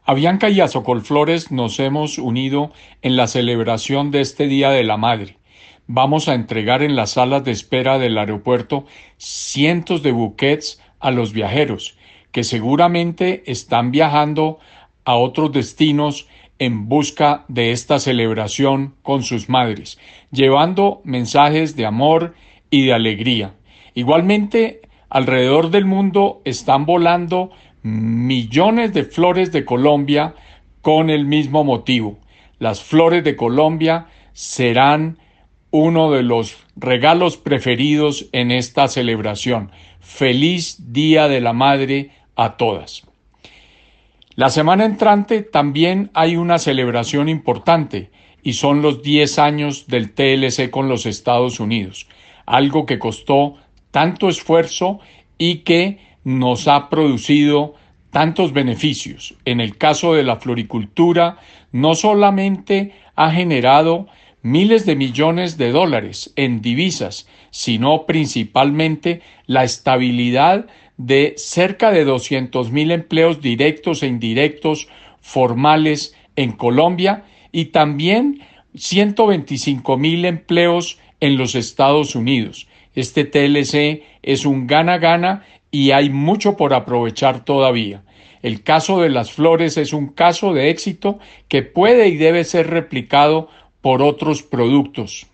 Avianca y Azocolflores nos hemos unido en la celebración de este Día de la Madre. Vamos a entregar en las salas de espera del aeropuerto cientos de buquets a los viajeros, que seguramente están viajando a otros destinos en busca de esta celebración con sus madres, llevando mensajes de amor y de alegría. Igualmente, alrededor del mundo están volando millones de flores de Colombia con el mismo motivo. Las flores de Colombia serán uno de los regalos preferidos en esta celebración. Feliz Día de la Madre a todas. La semana entrante también hay una celebración importante y son los 10 años del TLC con los Estados Unidos, algo que costó tanto esfuerzo y que nos ha producido tantos beneficios. En el caso de la floricultura, no solamente ha generado miles de millones de dólares en divisas, sino principalmente la estabilidad de cerca de 200,000 empleos directos e indirectos formales en Colombia y también 125,000 empleos en los Estados Unidos. Este TLC es un gana-gana y hay mucho por aprovechar todavía. El caso de las flores es un caso de éxito que puede y debe ser replicado por otros productos.